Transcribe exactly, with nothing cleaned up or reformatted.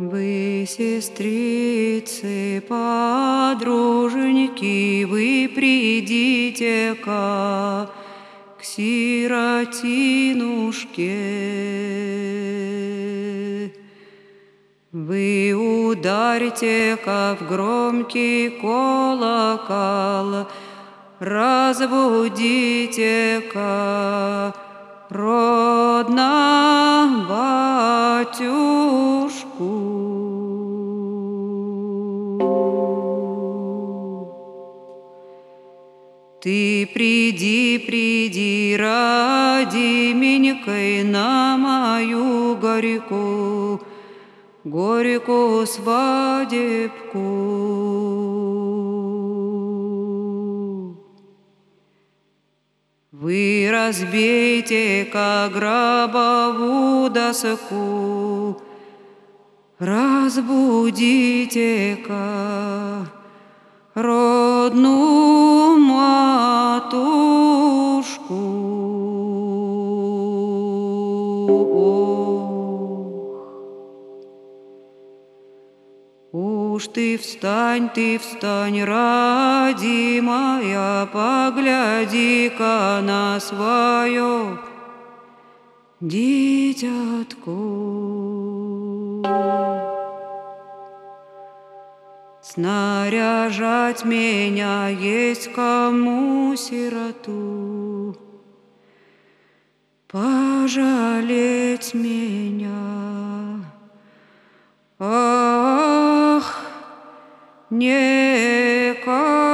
Вы, сестрицы, подруженьки, вы придите-ка к сиротинушке. Вы ударьте-ка в громкий колокол, разбудите-ка родного батюшку. Ты приди, приди, родименькой, на мою горькую, горькую свадебку. Вы разбейте-ка гробовую доску, разбудите-ка родную матушку. Уж ты встань, ты встань, родимая, погляди-ка на свое дитятко. Снаряжать меня есть кому сироту, пожалеть меня, ах, некому.